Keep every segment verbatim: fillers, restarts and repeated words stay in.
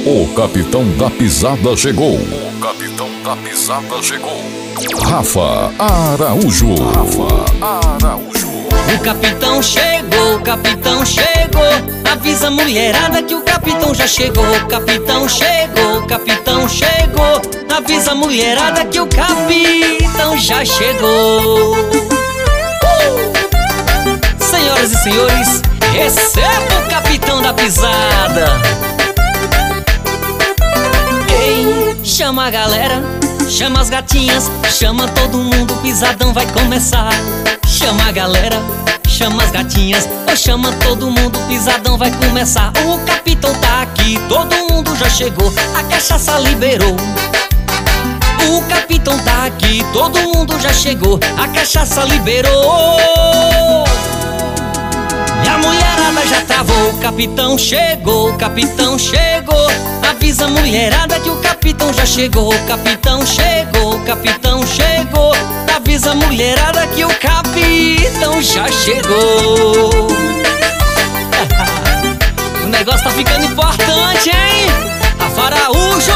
O capitão da pisada chegou. O capitão da pisada chegou. Rafa Araújo. Rafa Araújo. O capitão chegou, o capitão chegou. Avisa a mulherada que o capitão já chegou. O capitão chegou, o capitão chegou. Avisa a mulherada que o capitão já chegou. uh! Senhoras e senhores, receba o capitão da pisada. Ei, chama a galera, chama as gatinhas, chama todo mundo, o pisadão vai começar. Chama a galera, chama as gatinhas, ou chama todo mundo, o pisadão vai começar. O capitão tá aqui, todo mundo já chegou, a cachaça liberou. O capitão tá aqui, todo mundo já chegou, a cachaça liberou. E a mulherada já travou, o capitão chegou, o capitão chegou. Avisa a mulherada que o capitão já chegou. O capitão chegou, o capitão chegou. Avisa a mulherada que o capitão já chegou. O negócio tá ficando importante, hein? Rafa Araújo.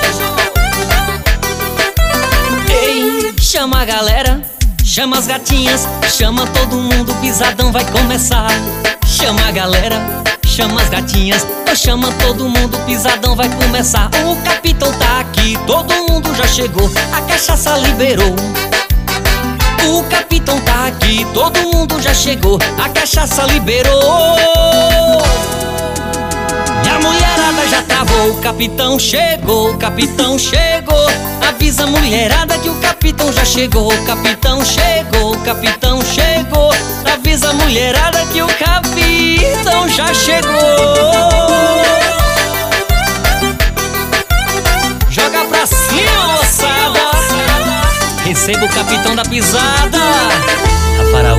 Ei, chama a galera, chama as gatinhas, chama todo mundo, o pisadão vai começar. Chama a galera, chama as gatinhas, ou chama todo mundo, o pisadão vai começar. O capitão tá aqui, todo mundo já chegou, a cachaça liberou. O capitão tá aqui, todo mundo já chegou, a cachaça liberou. E a mulherada já travou, o capitão chegou, o capitão chegou. Avisa a mulherada que o capitão já chegou. O capitão chegou, o capitão chegou. Avisa a mulherada que o capitão já chegou. Joga pra cima, moçada. Receba o capitão da pisada, Rafa Araújo.